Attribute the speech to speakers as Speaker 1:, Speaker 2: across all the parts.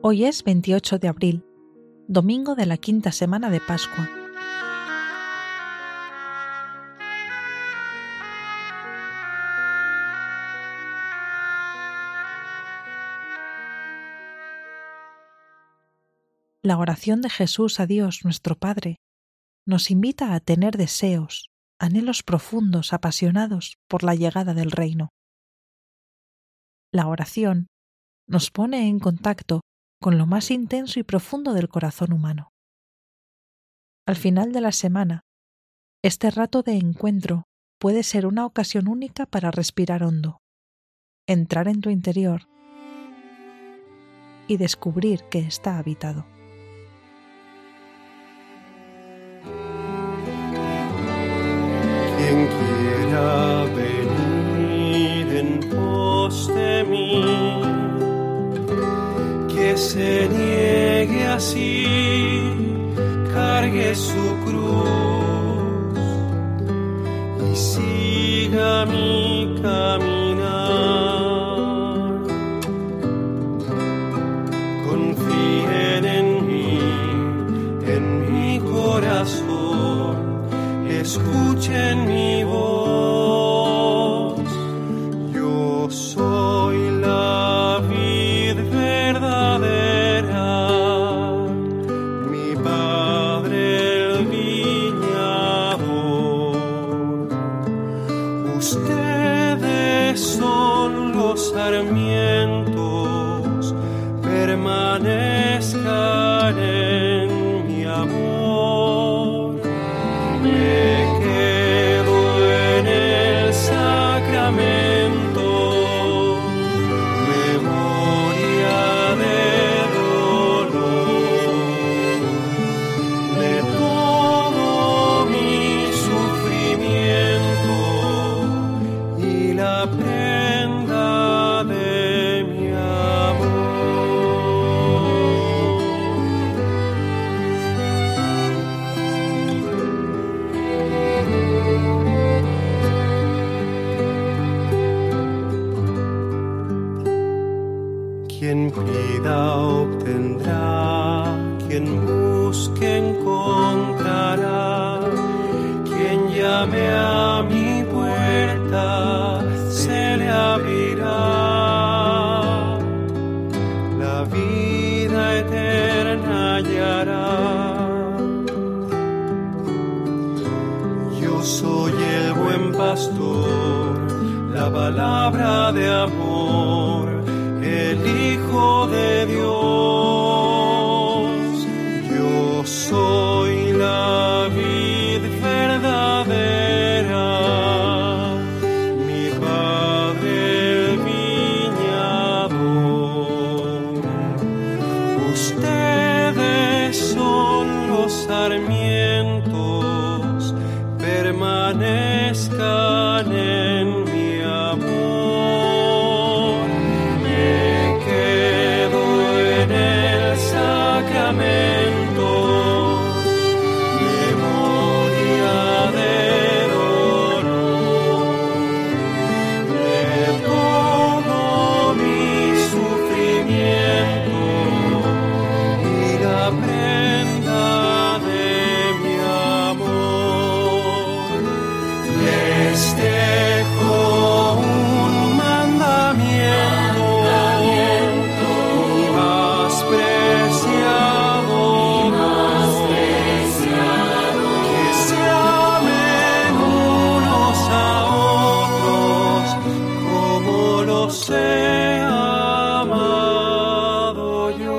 Speaker 1: Hoy es 28 de abril, domingo de la quinta semana de Pascua. La oración de Jesús a Dios nuestro Padre nos invita a tener deseos, anhelos profundos, apasionados por la llegada del reino. La oración nos pone en contacto con lo más intenso y profundo del corazón humano. Al final de la semana, este rato de encuentro puede ser una ocasión única para respirar hondo, entrar en tu interior y descubrir que está habitado.
Speaker 2: Quien quiera venir en pos de mí, que se niegue así, cargue su cruz y siga mi caminar. Confíen en mi corazón, escuchen mi voz. Yo soy la vid verdadera, mi Padre el viñador. Ustedes son los sarmientos, permanezcan en mi amor. Me quedo en el sacramento, memoria de dolor, de todo mi sufrimiento y la prenda de mi amor. Quien pida obtendrá, quien busque encontrará, quien llame a mi puerta se le abrirá, la vida eterna hallará. Yo soy el buen pastor, la palabra de amor, el Hijo de Dios. Yo soy la vid verdadera, mi Padre el viñador. Ustedes son los sarmientos, permanezcan en mi amor. Sacramento, memoria de dolor, de todo mi sufrimiento y la prenda de mi amor. Les dejo un mandamiento, mi más preciado, que se amen unos a otros como los he amado yo.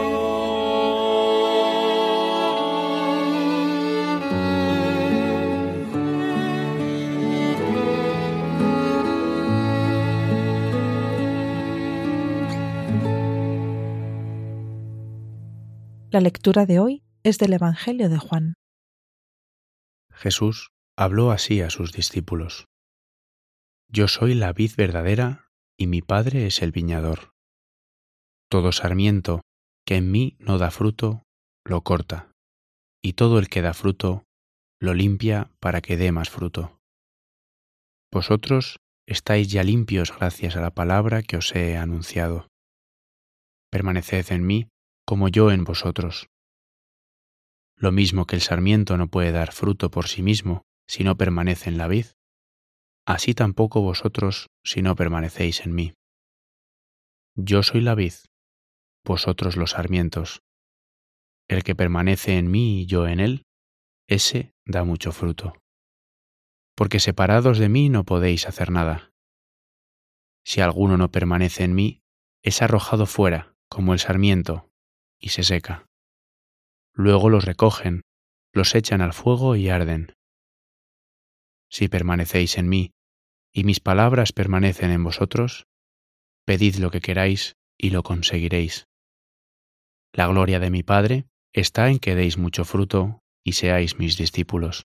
Speaker 1: La lectura de hoy es del Evangelio de Juan.
Speaker 3: Jesús habló así a sus discípulos: Yo soy la vid verdadera y mi Padre es el viñador. Todo sarmiento que en mí no da fruto, lo corta, y todo el que da fruto, lo limpia para que dé más fruto. Vosotros estáis ya limpios gracias a la palabra que os he anunciado. permaneced en mí como yo en vosotros. Lo mismo que el sarmiento no puede dar fruto por sí mismo si no permanece en la vid, así tampoco vosotros si no permanecéis en mí. Yo soy la vid, vosotros los sarmientos. El que permanece en mí y yo en él, ese da mucho fruto. Porque separados de mí no podéis hacer nada. Si alguno no permanece en mí, es arrojado fuera, como el sarmiento, y se seca. Luego los recogen, los echan al fuego y arden. Si permanecéis en mí, y mis palabras permanecen en vosotros, pedid lo que queráis y lo conseguiréis. La gloria de mi Padre está en que deis mucho fruto y seáis mis discípulos.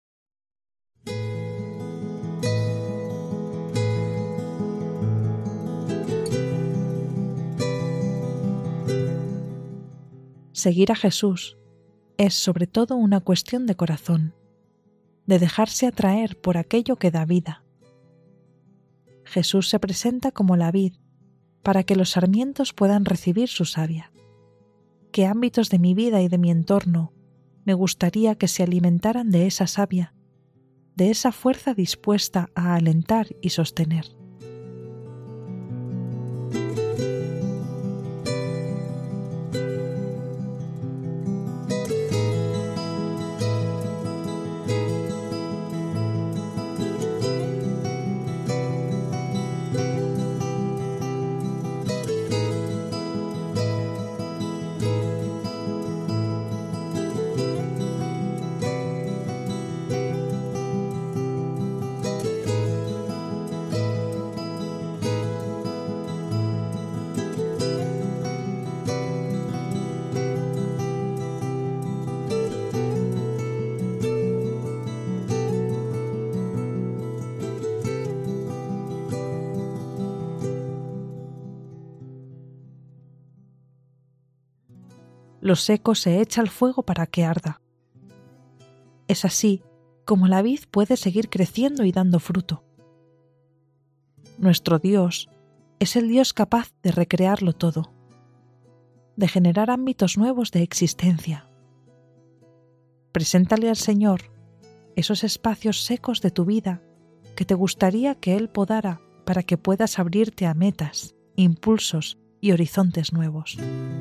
Speaker 1: Seguir a Jesús es sobre todo una cuestión de corazón, de dejarse atraer por aquello que da vida. Jesús se presenta como la vid para que los sarmientos puedan recibir su savia. ¿Qué ámbitos de mi vida y de mi entorno me gustaría que se alimentaran de esa savia, de esa fuerza dispuesta a alentar y sostener? Lo seco se echa al fuego para que arda. Es así como la vid puede seguir creciendo y dando fruto. Nuestro Dios es el Dios capaz de recrearlo todo, de generar ámbitos nuevos de existencia. Preséntale al Señor esos espacios secos de tu vida que te gustaría que Él podara para que puedas abrirte a metas, impulsos y horizontes nuevos.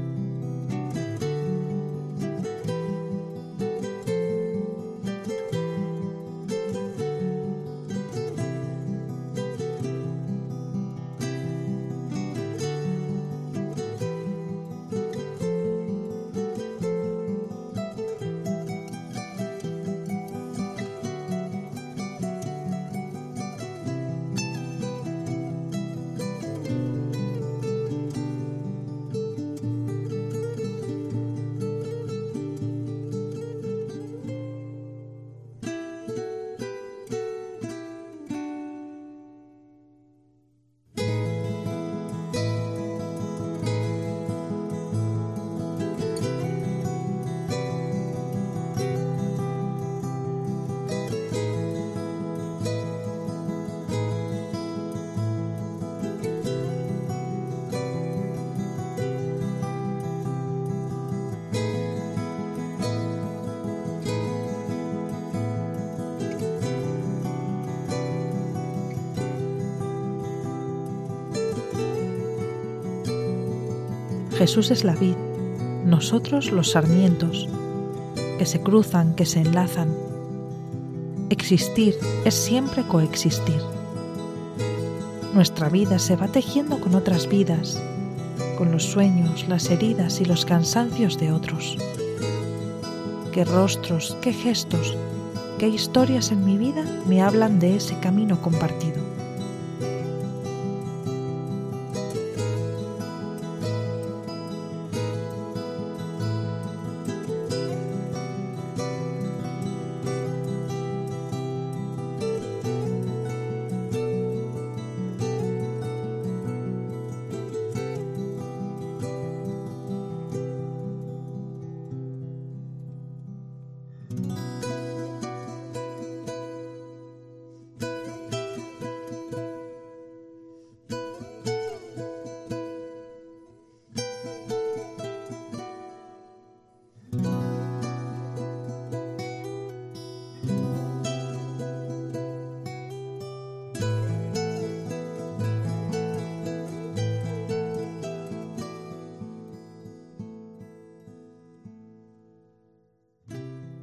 Speaker 1: Jesús es la vid, nosotros los sarmientos, que se cruzan, que se enlazan. Existir es siempre coexistir. Nuestra vida se va tejiendo con otras vidas, con los sueños, las heridas y los cansancios de otros. Qué rostros, qué gestos, qué historias en mi vida me hablan de ese camino compartido.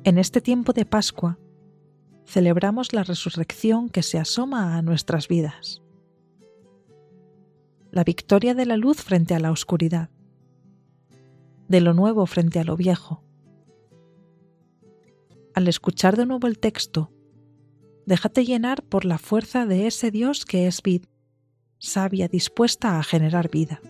Speaker 1: En este tiempo de Pascua, celebramos la resurrección que se asoma a nuestras vidas. La victoria de la luz frente a la oscuridad, de lo nuevo frente a lo viejo. Al escuchar de nuevo el texto, déjate llenar por la fuerza de ese Dios que es vid, sabia dispuesta a generar vida.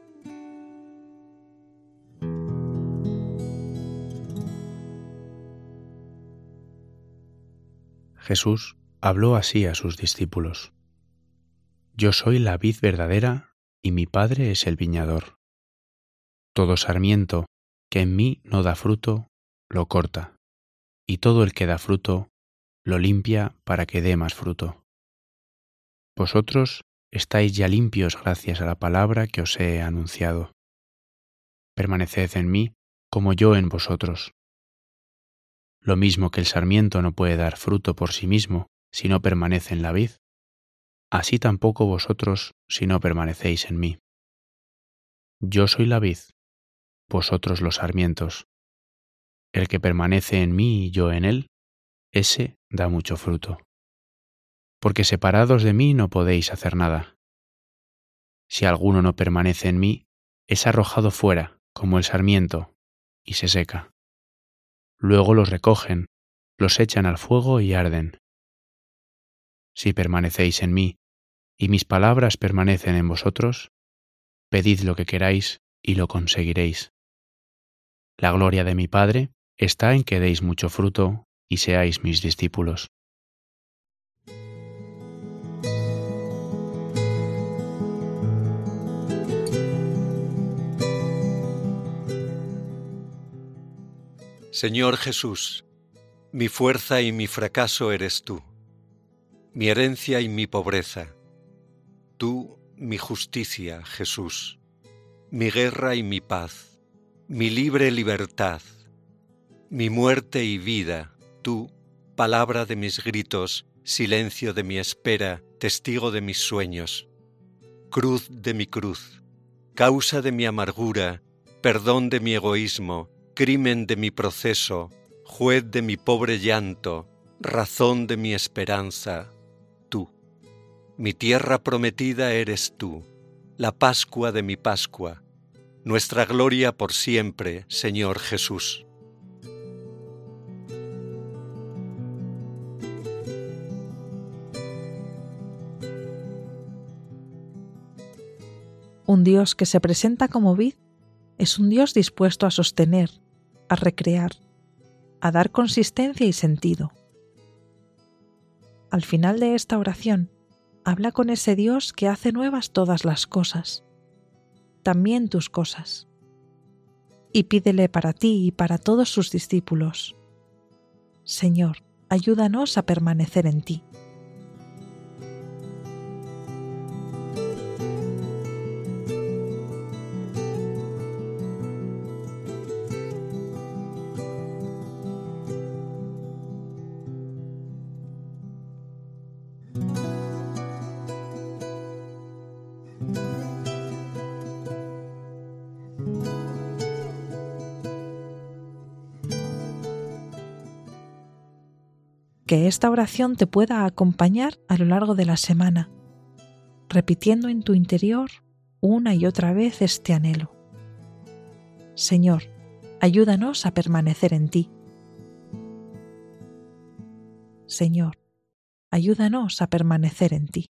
Speaker 3: Jesús habló así a sus discípulos: Yo soy la vid verdadera y mi Padre es el viñador. Todo sarmiento que en mí no da fruto, lo corta, y todo el que da fruto, lo limpia para que dé más fruto. Vosotros estáis ya limpios gracias a la palabra que os he anunciado. Permaneced en mí como yo en vosotros. Lo mismo que el sarmiento no puede dar fruto por sí mismo si no permanece en la vid, así tampoco vosotros si no permanecéis en mí. Yo soy la vid, vosotros los sarmientos. El que permanece en mí y yo en él, ese da mucho fruto. Porque separados de mí no podéis hacer nada. Si alguno no permanece en mí, es arrojado fuera como el sarmiento y se seca. Luego los recogen, los echan al fuego y arden. Si permanecéis en mí y mis palabras permanecen en vosotros, pedid lo que queráis y lo conseguiréis. La gloria de mi Padre está en que deis mucho fruto y seáis mis discípulos.
Speaker 4: Señor Jesús, mi fuerza y mi fracaso eres tú, mi herencia y mi pobreza. Tú, mi justicia, Jesús, mi guerra y mi paz, mi libre libertad, mi muerte y vida. Tú, palabra de mis gritos, silencio de mi espera, testigo de mis sueños, cruz de mi cruz, causa de mi amargura, perdón de mi egoísmo, crimen de mi proceso, juez de mi pobre llanto, razón de mi esperanza, tú. Mi tierra prometida eres tú, la Pascua de mi Pascua, nuestra gloria por siempre, Señor Jesús.
Speaker 1: Un Dios que se presenta como vid es un Dios dispuesto a sostener, a recrear, a dar consistencia y sentido. Al final de esta oración, habla con ese Dios que hace nuevas todas las cosas, también tus cosas, y pídele para ti y para todos sus discípulos: Señor, ayúdanos a permanecer en ti. Que esta oración te pueda acompañar a lo largo de la semana, repitiendo en tu interior una y otra vez este anhelo: Señor, ayúdanos a permanecer en ti. Señor, ayúdanos a permanecer en ti.